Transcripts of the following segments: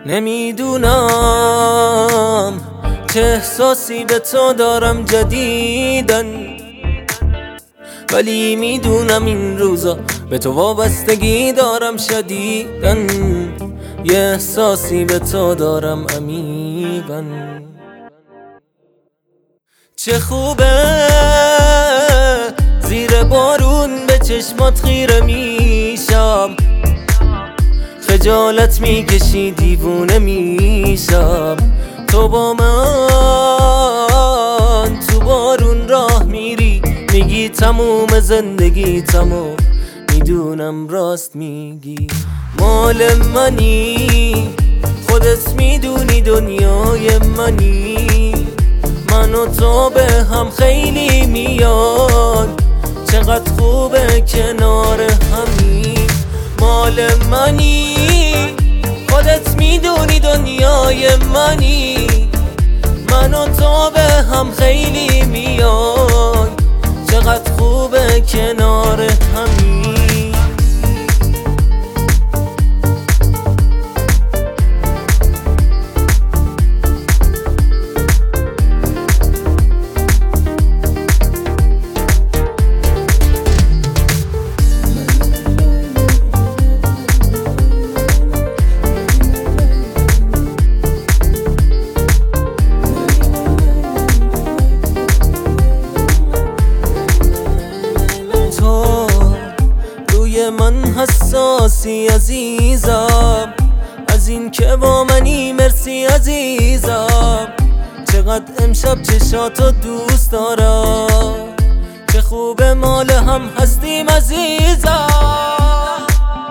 نمیدونم چه احساسی به تو دارم جدیدن، ولی میدونم این روزا به تو وابستگی دارم شدیدن. یه احساسی به تو دارم عمیقاً. چه خوبه زیر بارون به چشمات خیره میشم، خجالت میکشی دیوونه میشم. تو با من تو بارون راه میری، میگی تموم زندگی تموم، میدونم راست میگی. مال منی، خودت میدونی دنیای منی، من و تو به هم خیلی میاد، چقدر خوبه کنار همی. مال منی، خودت میدونی دنیای منی، من و تو به هم خیلی میاد، چقدر خوبه کنار همی. من حساسی عزیزم، از این که با منی مرسی عزیزم. چقدر امشب چشاتو دوست دارم، چه خوب مال هم هستیم عزیزم.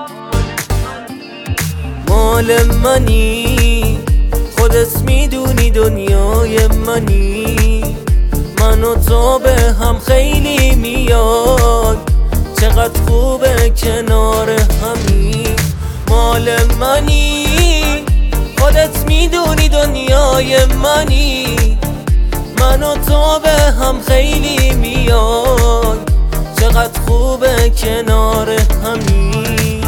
مال منی، خودت میدونی دنیای منی، من و تو به هم خیلی میاد، چقدر خوبه کنار همی. مال منی، خودت میدونی دنیای منی، من و تو به هم خیلی میاد، چقدر خوبه کنار همی.